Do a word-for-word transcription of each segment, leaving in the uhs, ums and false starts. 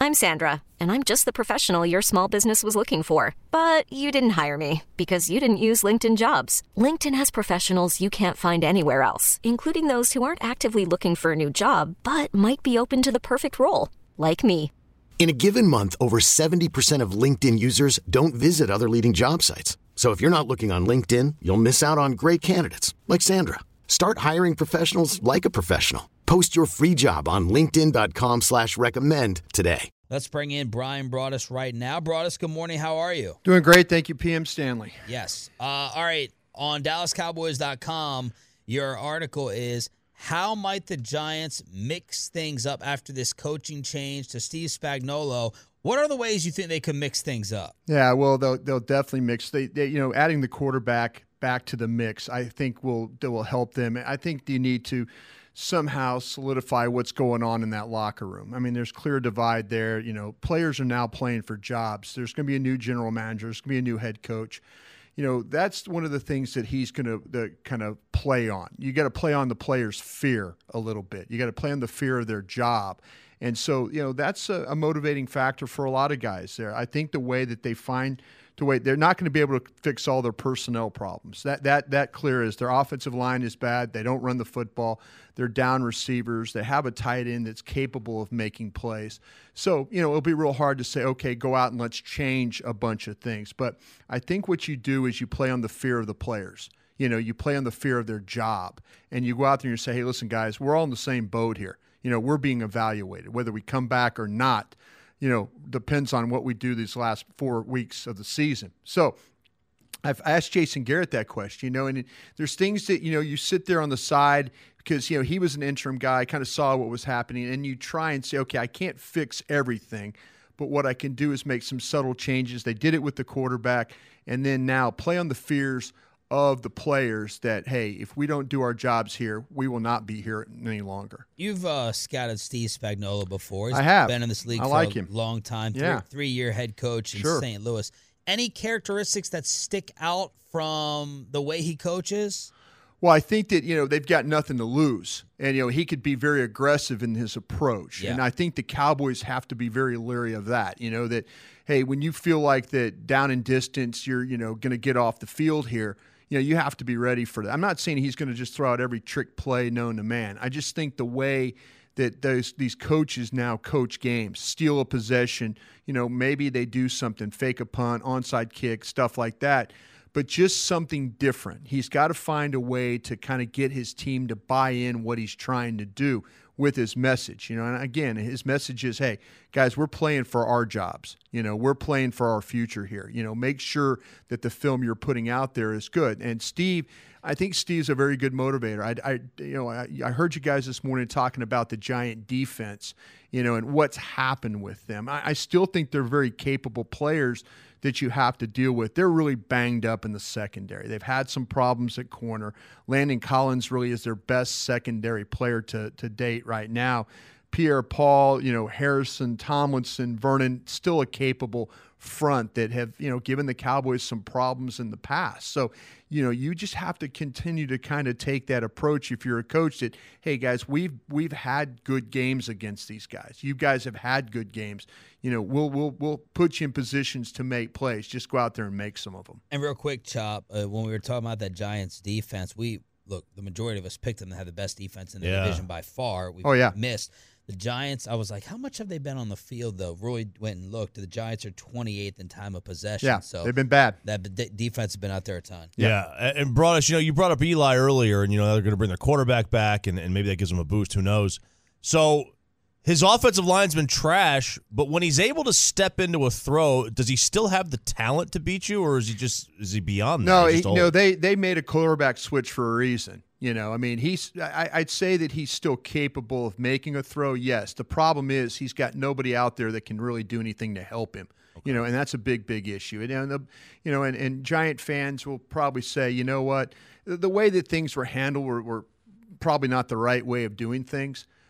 I'm Sandra, and I'm just the professional your small business was looking for. But you didn't hire me because you didn't use LinkedIn Jobs. LinkedIn has professionals you can't find anywhere else, including those who aren't actively looking for a new job, but might be open to the perfect role, like me. In a given month, over seventy percent of LinkedIn users don't visit other leading job sites. So if you're not looking on LinkedIn, you'll miss out on great candidates like Sandra. Start hiring professionals like a professional. Post your free job on linkedin.com slash recommend today. Let's bring in Brian Broaddus right now. Broaddus, good morning. How are you? Doing great. Thank you, P M Stanley. Yes. Uh, all right. On Dallas Cowboys dot com, your article is, how might the Giants mix things up after this coaching change to Steve Spagnuolo? What are the ways you think they could mix things up? Yeah, well, they'll they'll definitely mix. They, they you know, adding the quarterback back to the mix, I think will that will help them. I think you need to somehow solidify what's going on in that locker room. I mean, there's clear divide there. You know, players are now playing for jobs. There's going to be a new general manager. There's going to be a new head coach. You know, that's one of the things that he's going to kind of play on. You got to play on the players' fear a little bit. You got to play on the fear of their job. And so, you know, that's a, a motivating factor for a lot of guys there. I think the way that they find to wait, they're not going to be able to fix all their personnel problems. That that that clear is their offensive line is bad. They don't run the football. They're down receivers. They have a tight end that's capable of making plays. So, you know, it'll be real hard to say, okay, go out and let's change a bunch of things. But I think what you do is you play on the fear of the players. You know, you play on the fear of their job. And you go out there and you say, hey, listen, guys, we're all in the same boat here. You know, we're being evaluated. Whether we come back or not, you know, depends on what we do these last four weeks of the season. So I've asked Jason Garrett that question, you know, and there's things that, you know, you sit there on the side because, you know, he was an interim guy, kind of saw what was happening, and you try and say, okay, I can't fix everything, but what I can do is make some subtle changes. They did it with the quarterback, and then now play on the fears of the players that, hey, if we don't do our jobs here, we will not be here any longer. You've uh, scouted Steve Spagnuolo before. He's I have. been in this league I for like a him. long time. Three, Yeah. Three-year head coach in Sure. Saint Louis. Any characteristics that stick out from the way he coaches? Well, I think that, you know, they've got nothing to lose. And, you know, he could be very aggressive in his approach. Yeah. And I think the Cowboys have to be very leery of that, you know, that, hey, when you feel like that down in distance, you're, you know, going to get off the field here, you know, you have to be ready for that. I'm not saying he's going to just throw out every trick play known to man. I just think the way that those these coaches now coach games, steal a possession, you know, maybe they do something, fake a punt, onside kick, stuff like that, but just something different. He's got to find a way to kind of get his team to buy in what he's trying to do with his message. You know, and again, his message is, hey, guys, we're playing for our jobs. You know, we're playing for our future here. You know, make sure that the film you're putting out there is good. And Steve, I think Steve's a very good motivator. I, I you know, I, I heard you guys this morning talking about the Giant defense, you know, and what's happened with them. I, I still think they're very capable players that you have to deal with. They're really banged up in the secondary. They've had some problems at corner. Landon Collins really is their best secondary player to, to date right now. Pierre-Paul, you know, Harrison, Tomlinson, Vernon, still a capable front that have, you know, given the Cowboys some problems in the past. So, you know, you just have to continue to kind of take that approach if you're a coach that, hey, guys, we've we've had good games against these guys. You guys have had good games. You know, we'll we'll we'll put you in positions to make plays. Just go out there and make some of them. And real quick, Chop, uh, when we were talking about that Giants defense, we look, the majority of us picked them to have the best defense in the Yeah. division by far. We've Oh, yeah. missed. The Giants, I was like, how much have they been on the field, though? Roy went and looked. The Giants are twenty-eighth in time of possession. Yeah, so they've been bad. That d- defense has been out there a ton. Yeah. And and brought us, you know, you brought up Eli earlier, and, you know, they're going to bring their quarterback back, and, and maybe that gives them a boost. Who knows? So his offensive line's been trash, but when he's able to step into a throw, does he still have the talent to beat you, or is he just is he beyond that? No, He's he, just old? no, they they made a quarterback switch for a reason. You know, I mean, he's. I, I'd say that he's still capable of making a throw. Yes, the problem is he's got nobody out there that can really do anything to help him. Okay. You know, and that's a big, big issue. And, and the, you know, and, and Giant fans will probably say, you know what, the, the way that things were handled were, were probably not the right way of doing things.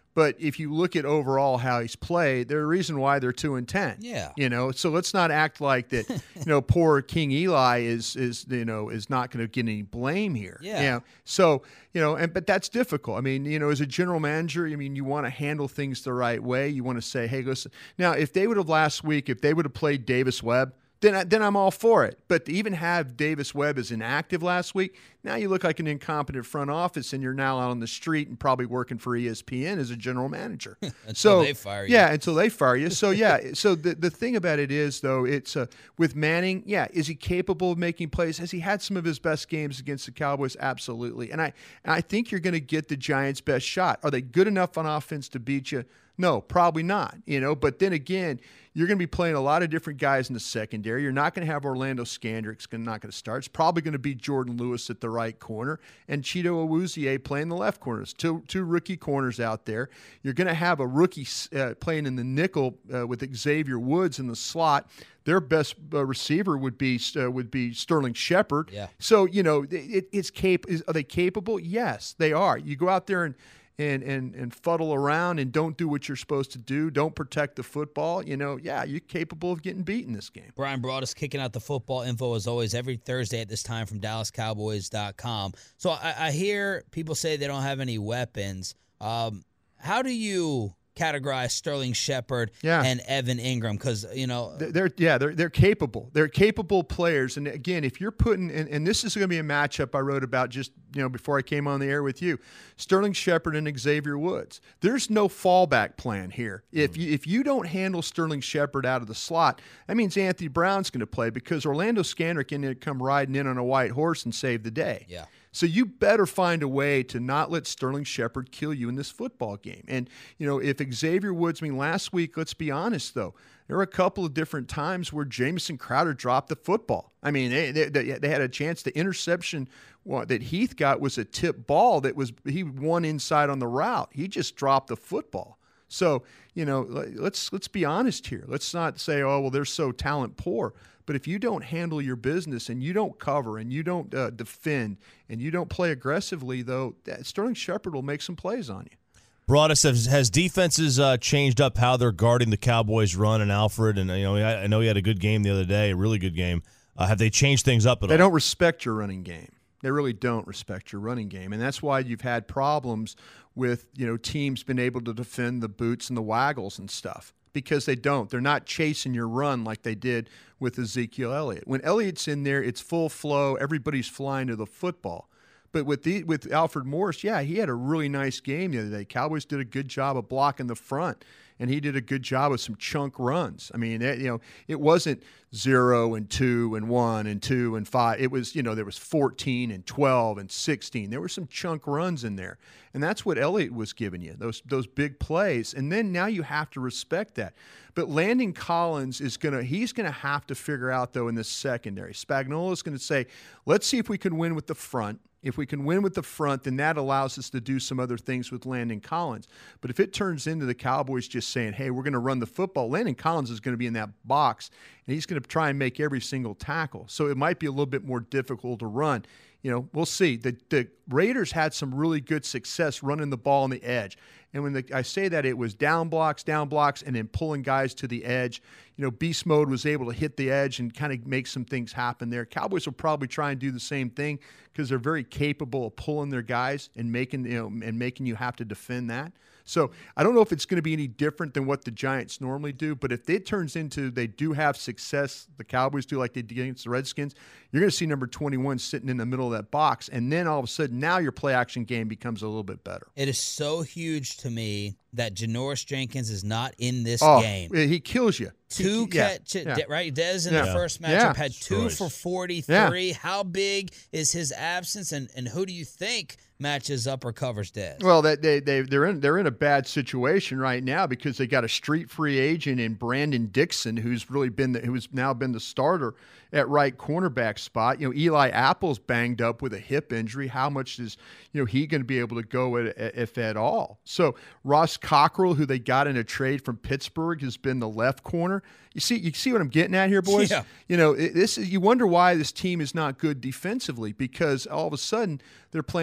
But if you look at overall how he's played, there's a reason why they're two and ten. Yeah. You know, so let's not act like that. You know, poor King Eli is is you know is not going to get any blame here. Yeah. You know? So you know, and but that's difficult. I mean, you know, as a general manager, I mean, you want to handle things the right way. You want to say, hey, listen. Now, if they would have last week, if they would have played Davis Webb, then I, then I'm all for it. But to even have Davis Webb as inactive last week, now you look like an incompetent front office, and you're now out on the street and probably working for E S P N as a general manager. until so they fire you. Yeah, until they fire you. So yeah, so the the thing about it is though, it's uh, with Manning. Yeah, is he capable of making plays? Has he had some of his best games against the Cowboys? Absolutely. And I and I think you're going to get the Giants' best shot. Are they good enough on offense to beat you? No, probably not, you know. But then again, you're going to be playing a lot of different guys in the secondary. You're not going to have Orlando Scandrick's not going to start. It's probably going to be Jordan Lewis at the right corner and Cheeto Awuzie playing the left corners. Two two rookie corners out there. You're going to have a rookie uh, playing in the nickel uh, with Xavier Woods in the slot. Their best uh, receiver would be uh, would be Sterling Shepard. Yeah. So you know, it, it's cap- is, Are they capable? Yes, they are. You go out there and. And, and and fuddle around and don't do what you're supposed to do, don't protect the football, you know, yeah, you're capable of getting beat in this game. Brian Broaddus kicking out the football info as always every Thursday at this time from Dallas Cowboys dot com. So I, I hear people say they don't have any weapons. Um, how do you categorize Sterling Shepard yeah. and Evan Ingram? Because, you know. They're, they're yeah, they're they're capable. They're capable players. And again, if you're putting and, and this is going to be a matchup I wrote about just, you know, before I came on the air with you. Sterling Shepard and Xavier Woods. There's no fallback plan here. If you if you don't handle Sterling Shepard out of the slot, that means Anthony Brown's going to play because Orlando Scandrick can come riding in on a white horse and save the day. Yeah. So you better find a way to not let Sterling Shepard kill you in this football game. And, you know, if Xavier Woods, I mean, last week, let's be honest, though, there were a couple of different times where Jamison Crowder dropped the football. I mean, they they, they had a chance. The interception well, that Heath got was a tip ball that was he won inside on the route. He just dropped the football. So, you know, let's let's be honest here. Let's not say, oh, well, they're so talent poor. But if you don't handle your business and you don't cover and you don't uh, defend and you don't play aggressively, though, that Sterling Shepard will make some plays on you. Broaddus, has, has defenses uh, changed up how they're guarding the Cowboys' run and Alfred? And you know, I, I know he had a good game the other day, a really good game. Uh, have they changed things up at They all? don't respect your running game. They really don't respect your running game, and that's why you've had problems with, you know, teams being able to defend the boots and the waggles and stuff. Because they don't. They're not chasing your run like they did with Ezekiel Elliott. When Elliott's in there, it's full flow. Everybody's flying to the football. But with the, with Alfred Morris, yeah, he had a really nice game the other day. Cowboys did a good job of blocking the front, and he did a good job of some chunk runs. I mean, it, you know, it wasn't zero and two and one and two and five. It was, you know, there was fourteen and twelve and sixteen. There were some chunk runs in there, and that's what Elliott was giving you, those those big plays. And then now you have to respect that. But Landon Collins is gonna he's gonna have to figure out though in this secondary. Spagnuolo's gonna say, let's see if we can win with the front. If we can win with the front, then that allows us to do some other things with Landon Collins. But if it turns into the Cowboys just saying, hey, we're going to run the football, Landon Collins is going to be in that box, and he's going to try and make every single tackle. So it might be a little bit more difficult to run. You know, we'll see. The, the Raiders had some really good success running the ball on the edge. And when the, I say that, it was down blocks, down blocks, and then pulling guys to the edge. You know, Beast Mode was able to hit the edge and kind of make some things happen there. Cowboys will probably try and do the same thing because they're very capable of pulling their guys and making, you know, and making you have to defend that. So I don't know if it's going to be any different than what the Giants normally do, but if it turns into they do have success, the Cowboys do like they did against the Redskins, you're going to see number twenty-one sitting in the middle of that box, and then all of a sudden now your play-action game becomes a little bit better. It is so huge to me that Janoris Jenkins is not in this oh, game. He kills you. Two he, yeah, catch, yeah. De, right? Dez in yeah. the first matchup yeah. had two Destroys. for forty-three. Yeah. How big is his absence, and, and who do you think matches up or covers Dez? Well, that they they they're in they're in a bad situation right now because they got a street free agent in Brandon Dixon, who's really been the, who's now been the starter at right cornerback spot. You know, Eli Apple's banged up with a hip injury. How much is you know he going to be able to go at, if at all? So Ross Cockrell, who they got in a trade from Pittsburgh, has been the left corner. You see, you see what I'm getting at here, boys? Yeah. You know, it, this is you wonder why this team is not good defensively because all of a sudden they're playing with back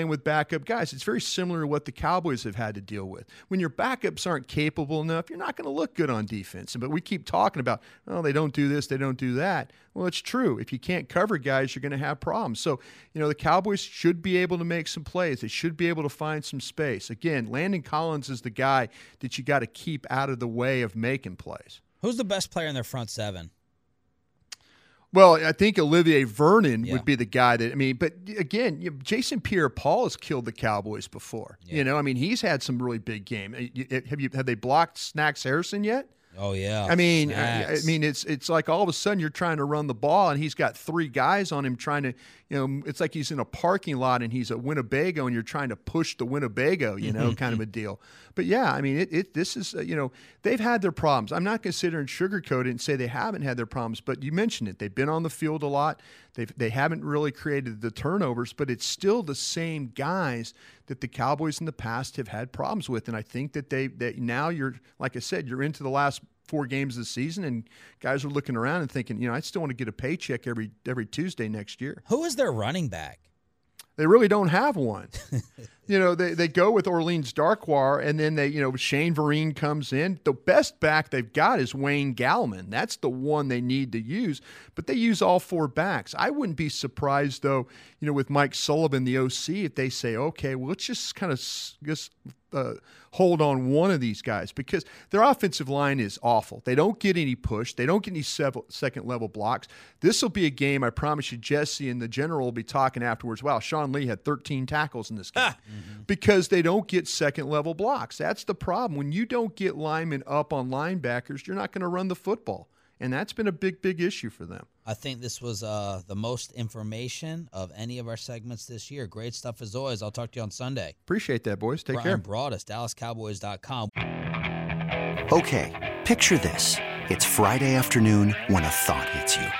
backup guys. It's very similar to what the Cowboys have had to deal with. When your backups aren't capable enough, you're not going to look good on defense. But we keep talking about, oh, they don't do this, they don't do that. Well, it's true. If you can't cover guys, you're going to have problems. So, you know, the Cowboys should be able to make some plays. They should be able to find some space. Again, Landon Collins is the guy that you got to keep out of the way of making plays. Who's the best player in their front seven? Well, I think Olivier Vernon Yeah. would be the guy that, I mean, but again, you know, Jason Pierre-Paul has killed the Cowboys before. Yeah. You know, I mean, he's had some really big games. Have you have they blocked Snacks Harrison yet? Oh yeah. I mean, I, I Snacks. mean, it's it's like all of a sudden you're trying to run the ball and he's got three guys on him trying to, you know, it's like he's in a parking lot and he's a Winnebago and you're trying to push the Winnebago, you know, kind of a deal. But yeah, I mean, it, it this is, uh, you know, they've had their problems. I'm not considering sugarcoat it and say they haven't had their problems, but you mentioned it. They've been on the field a lot. They've they haven't really created the turnovers, but it's still the same guys that the Cowboys in the past have had problems with. And I think that they that now you're, like I said, you're into the last four games of the season, and guys are looking around and thinking, you know, I still want to get a paycheck every every Tuesday next year. Who is their running back? They really don't have one. You know, they, they go with Orleans Darkwa, and then they, you know, Shane Vereen comes in. The best back they've got is Wayne Gallman. That's the one they need to use, but they use all four backs. I wouldn't be surprised, though, you know, with Mike Sullivan, the O C, if they say, okay, well, let's just kind of just uh, hold on one of these guys, because their offensive line is awful. They don't get any push. They don't get any second-level blocks. This will be a game, I promise you, Jesse and the general will be talking afterwards. Wow, Sean Lee had thirteen tackles in this game. Ah. Mm-hmm. Because they don't get second-level blocks. That's the problem. When you don't get linemen up on linebackers, you're not going to run the football. And that's been a big, big issue for them. I think this was uh, the most information of any of our segments this year. Great stuff as always. I'll talk to you on Sunday. Appreciate that, boys. Take Brian care. Broaddus, Dallas Cowboys dot com. Okay, picture this. It's Friday afternoon when a thought hits you.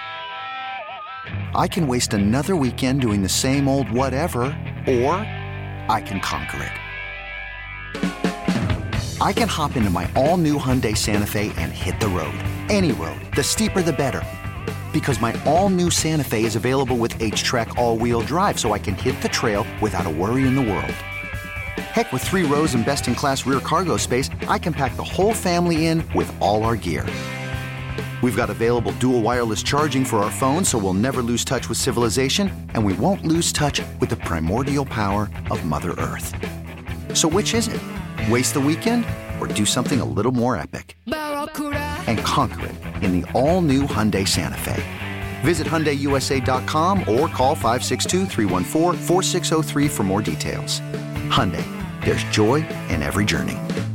I can waste another weekend doing the same old whatever, or I can conquer it. I can hop into my all-new Hyundai Santa Fe and hit the road. Any road. The steeper, the better. Because my all-new Santa Fe is available with H-Track all-wheel drive, so I can hit the trail without a worry in the world. Heck, with three rows and best-in-class rear cargo space, I can pack the whole family in with all our gear. We've got available dual wireless charging for our phones, so we'll never lose touch with civilization, and we won't lose touch with the primordial power of Mother Earth. So which is it? Waste the weekend or do something a little more epic? And conquer it in the all-new Hyundai Santa Fe. Visit Hyundai U S A dot com or call five six two, three one four, four six zero three for more details. Hyundai, there's joy in every journey.